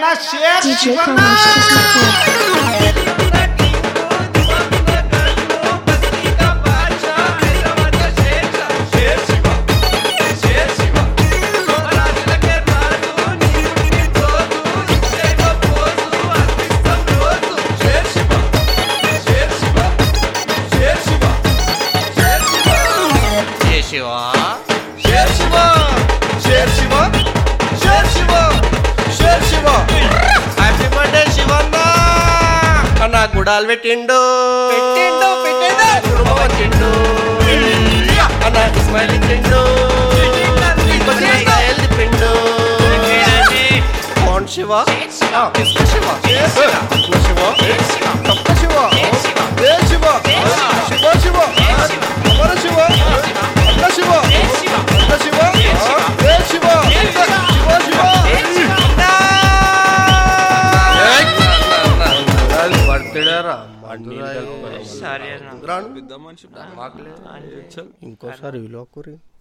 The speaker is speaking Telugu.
DJ Kamesh Kismet. గుడాలు పెట్టిండు వచ్చిండు అన్న ఇస్మాయిల్ ఇచ్చిండు పిండు కౌన్ శివ శివ శివ శివ సప్త శివ ఏ శివ శివ శివ అమర శివ అన్న శివ అన్న శివ ఏ శివ శివ శివ ఇంకోసారి విలో